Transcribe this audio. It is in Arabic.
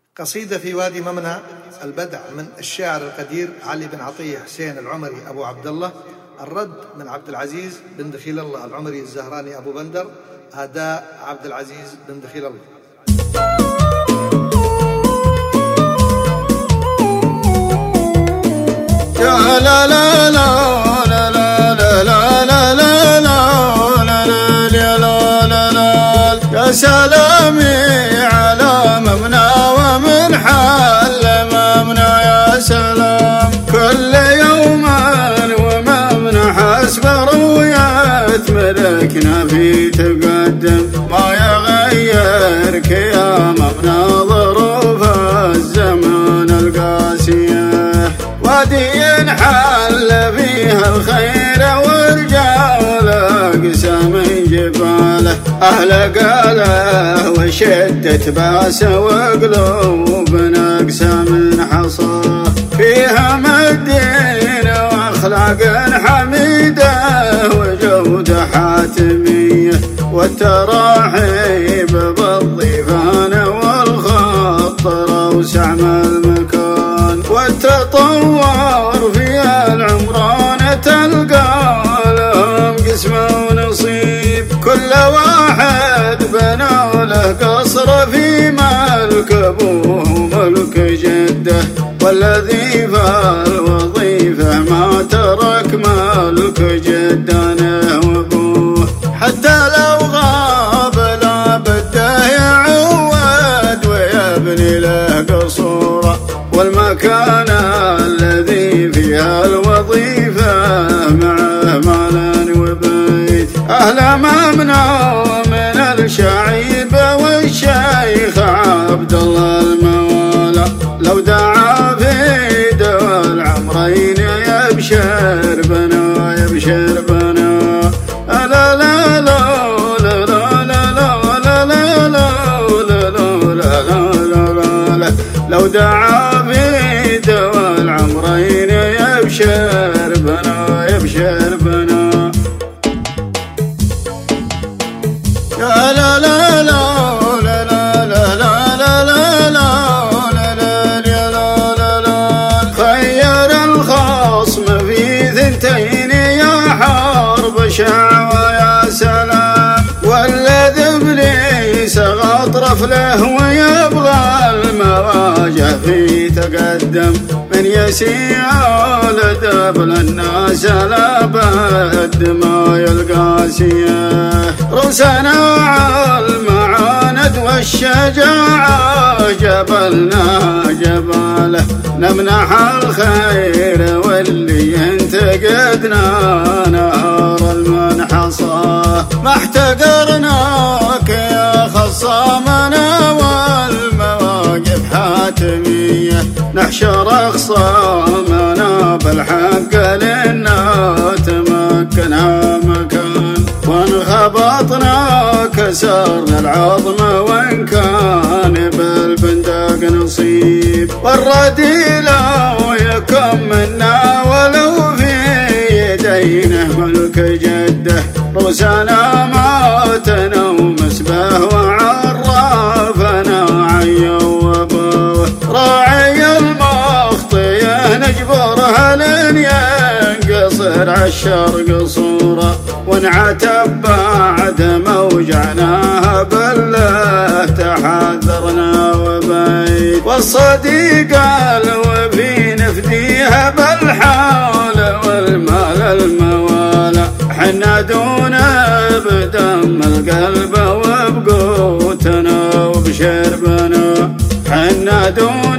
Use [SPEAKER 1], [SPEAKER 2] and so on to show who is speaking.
[SPEAKER 1] قصيدة في وادي ممنى البدع من الشاعر القدير علي بن عطية حسين العمري أبو عبد الله، الرد من عبد العزيز بن دخيل الله العمري الزهراني أبو بندر، أداء عبد العزيز بن دخيل الله.
[SPEAKER 2] يا لا لا لا لا لا لا لا لا لا لا لا لا يا سلامي على ممنى ومن حل ممنى يا سلام. كل يوم وممنى حسب رؤية ملكنا في تقدم، ما يغيرك يا ممنى ظروف الزمان القاسية. وادي حل فيها الخير ورجال اقسام جباله، اهل قاله وشدت باسه وقلوبنا اقسام حصاه. فيها مدين واخلاق حميده وجوده حاتميه، والتراحيب بالضيفان والخطر وسعم المكان. والتطور في العمران تلقى لهم قسم ونصيب، كل واحد بنى له قصر في ملك ابوه وملك جده. والذي في الوظيفه ما ترك ملك جدانه وابوه، حتى لو غاب لا بده يعود ويبني له قصوره. والمكان الذي فيها الوظيفة معه مال وبيت، أهل ممنى من الشعيب والشيخ عبد الله الموالى. لو دعا في دوا العمرين يبشر بنا يبشر بنا. لا لا لا لا لا لا لا لا. لو دعا في دوا العمرين يبشر بنا يبشر بنا. يا لا لا لا لا لا لا لا لا لا لا. خير الخصم في ثنتين يا حرب شعوى يا سلام. والذي ابليس غطرف له ويبغى المواجه في تقدم، من يسيء لدبل الناس لا بد ما القاسية. رسنا المعاند والشجاعة جبلنا جباله، نمنح الخير واللي ينتقدنا نار المنحصة. ما احتقرناك يا خصامنا والمواقف حاتمية، نحشر اخصامنا بالحق لنا تمكنها مكان. وانخبطنا كسرنا العظم وان كان بالبندق نصيب. والردي لو يكن منا ولو في يدينه ملك جده، رؤسنا ماتنا ومسبه وعرفنا عيا وابوه. راعي المخطيه نجبرها لين ينقصر عالشرق صوره، ونعتب بعد موجعناها بالله تحذرنا وبيت. والصديق الوفي نفديها بالحول والمال الموالى، حنا دون بدم القلب وبقوتنا وبشربنا. حنا دون